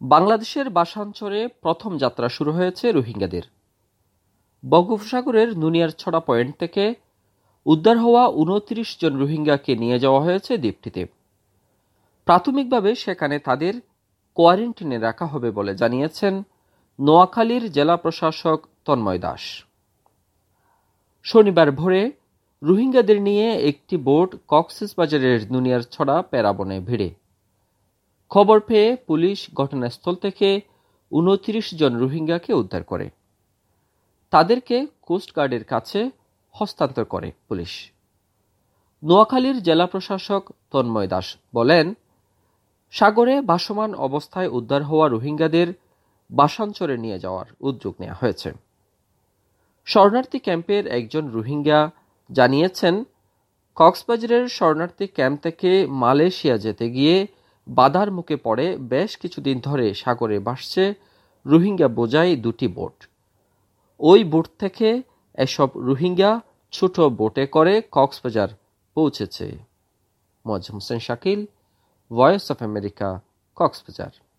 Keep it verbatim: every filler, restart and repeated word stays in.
বাংলাদেশের বাসাঞ্চরে প্রথম যাত্রা শুরু হয়েছে রোহিঙ্গাদের। বঙ্গোপসাগরের নুনিয়ারছড়া পয়েন্ট থেকে উদ্ধার হওয়া উনত্রিশ জন রোহিঙ্গাকে নিয়ে যাওয়া হয়েছে দ্বীপটিতে। প্রাথমিকভাবে সেখানে তাদের কোয়ারেন্টিনে রাখা হবে বলে জানিয়েছেন নোয়াখালীর জেলা প্রশাসক তন্ময় দাস। শনিবার ভোরে রোহিঙ্গাদের নিয়ে একটি বোট কক্সবাজারের নুনিয়ারছড়া পেরাবনে ভিড়ে। খবর পেয়ে পুলিশ ঘটনাস্থল থেকে উনত্রিশ জন রোহিঙ্গাকে উদ্ধার করে তাদেরকে কোস্টগার্ডের কাছে হস্তান্তর করে পুলিশ। নোয়াখালীর জেলা প্রশাসক তন্ময় দাস বলেন, সাগরে ভাসমান অবস্থায় উদ্ধার হওয়া রোহিঙ্গাদের বাসাঞ্চরে নিয়ে যাওয়ার উদ্যোগ নেওয়া হয়েছে। শরণার্থী ক্যাম্পের একজন রোহিঙ্গা জানিয়েছেন, কক্সবাজারের শরণার্থী ক্যাম্প থেকে মালয়েশিয়া যেতে গিয়ে বাধার মুখে পড়ে বেশ কিছুদিন ধরে সাগরে ভাসছে রোহিঙ্গা বোঝাই দুটি বোট। ওই বোট থেকে এসব রোহিঙ্গা ছোট বোটে করে কক্সবাজার পৌঁছেছে। Moazzem Hossain Shakil, voice of America, Cox's Bazar.